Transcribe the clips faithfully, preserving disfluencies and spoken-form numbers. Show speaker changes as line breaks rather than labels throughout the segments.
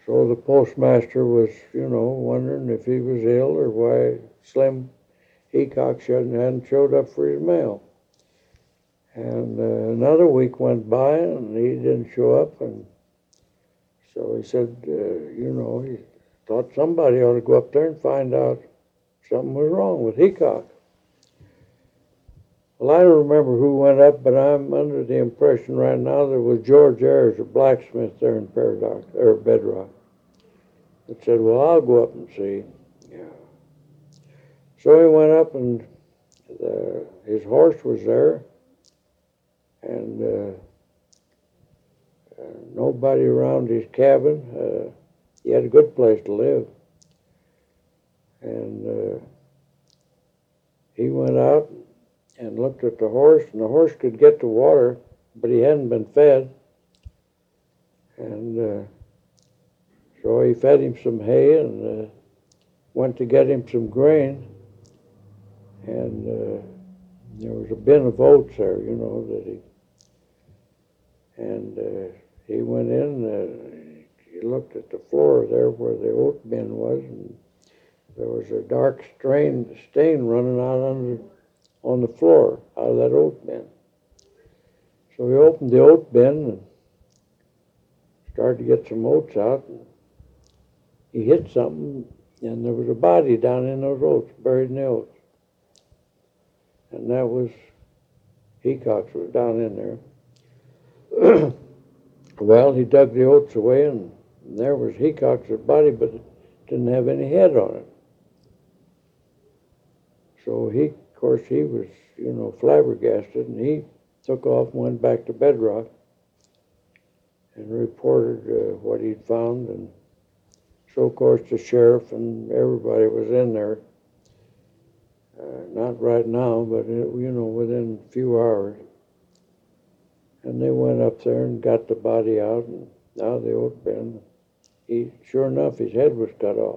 So the postmaster was, you know, wondering if he was ill or why Slim Heacock shouldn't hadn't showed up for his mail. And uh, another week went by and he didn't show up, and so he said, uh, you know, he thought somebody ought to go up there and find out something was wrong with Heacock. Well, I don't remember who went up, but I'm under the impression right now there was George Ayers, a blacksmith there in Paradox, or Bedrock, that said, well, I'll go up and see. Yeah. So he went up, and the, his horse was there, and uh, uh, nobody around his cabin. Uh, he had a good place to live. And uh, he went out and looked at the horse, and the horse could get to water, but he hadn't been fed. And uh, so he fed him some hay and uh, went to get him some grain. And uh, there was a bin of oats there, you know, that he, and uh, he went in, uh, he looked at the floor there where the oat bin was, and there was a dark stain, stain running out under, on the floor out of that oat bin. So he opened the oat bin and started to get some oats out. And he hit something, and there was a body down in those oats, buried in the oats. And that was, Heacock's was down in there. Well, he dug the oats away, and there was Heacock's body, but it didn't have any head on it. So he, of course, he was, you know, flabbergasted, and he took off and went back to Bedrock and reported uh, what he'd found. And so, of course, the sheriff and everybody was in there. Uh, not right now, but, it, you know, within a few hours. And they went up there and got the body out, and out of the oat bin. He, sure enough, his head was cut off.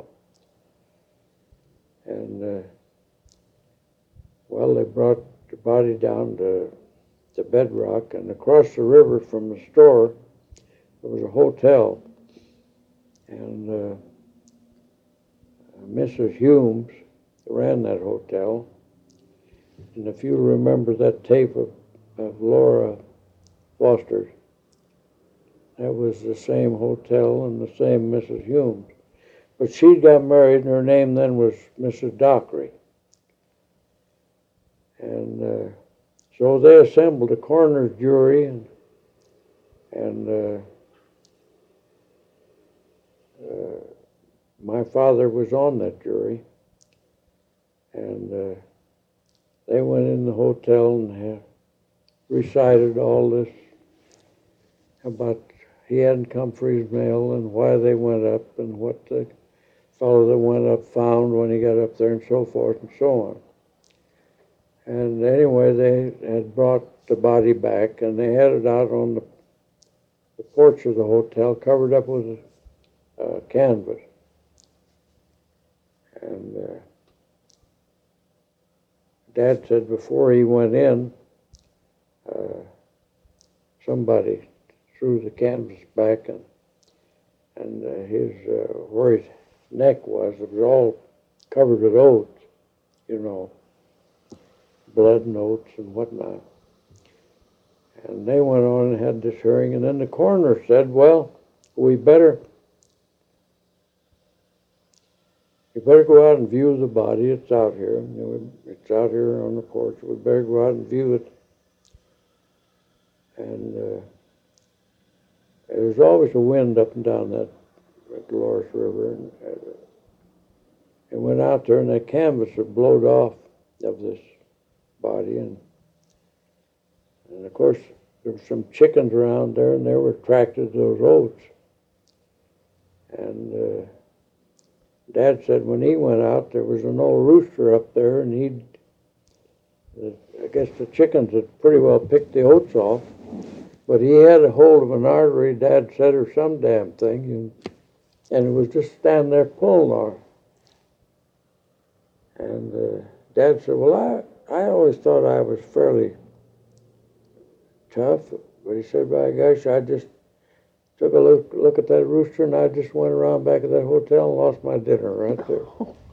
And, uh, well, they brought the body down to, to Bedrock, and across the river from the store, there was a hotel. And uh, Missus Humes ran that hotel. And if you remember that tape of, of Laura Foster's, that was the same hotel and the same Missus Humes. But she got married, and her name then was Missus Dockery. And uh, so they assembled a coroner's jury, and, and uh, uh, my father was on that jury. And uh, they went in the hotel and had recited all this about he hadn't come for his mail and why they went up and what the fellow that went up found when he got up there and so forth and so on. And anyway, they had brought the body back, and they had it out on the, the porch of the hotel, covered up with uh, canvas. And uh, Dad said before he went in, uh, somebody threw the canvas back, and and uh, his uh, where his neck was, it was all covered with oats, you know, blood and oats and whatnot. And they went on and had this hearing, and then the coroner said, well, we better, you better go out and view the body. It's out here. You know, it's out here on the porch. We better go out and view it. And uh, there's always a wind up and down that Dolores River. And uh, it went out there, and that canvas had blowed off of this body. And, and of course, there were some chickens around there, and they were attracted to those oats. And uh, Dad said when he went out, there was an old rooster up there, and he'd, I guess the chickens had pretty well picked the oats off, but he had a hold of an artery, Dad said, or some damn thing, and, and it was just standing there pulling on it. And uh, Dad said, well, I, I always thought I was fairly tough, but he said, by gosh, I just took a look, look at that rooster, and I just went around back of that hotel and lost my dinner right there.